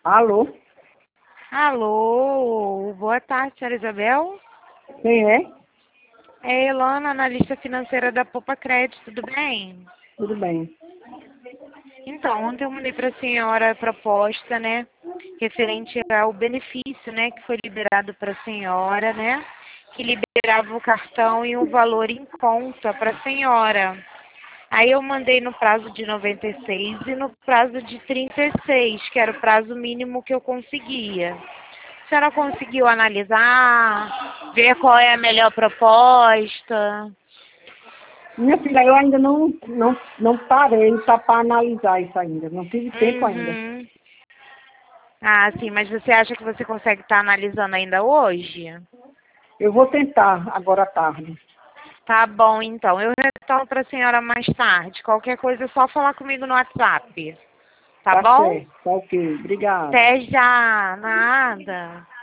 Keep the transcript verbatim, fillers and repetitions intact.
Alô? Alô, boa tarde, senhora Isabel. Quem é? É Elana, analista financeira da Poupa Crédito, tudo bem? Tudo bem. Então, ontem eu mandei para a senhora a proposta, né, referente ao benefício, né, que foi liberado para a senhora, né, que liberava o cartão e o valor em conta para a senhora. Aí eu mandei no prazo de noventa e seis e no prazo de trinta e seis, que era o prazo mínimo que eu conseguia. A senhora conseguiu analisar, ver qual é a melhor proposta? Minha filha, eu ainda não, não, não parei para analisar isso ainda. Não tive tempo ainda. Uhum. Ah, sim, mas você acha que você consegue estar analisando ainda hoje? Eu vou tentar agora à tarde. Tá bom, então. Eu retorno para a senhora mais tarde. Qualquer coisa é só falar comigo no WhatsApp. Tá Tá bom? certo. Tá ok. Obrigada. Até já. Nada.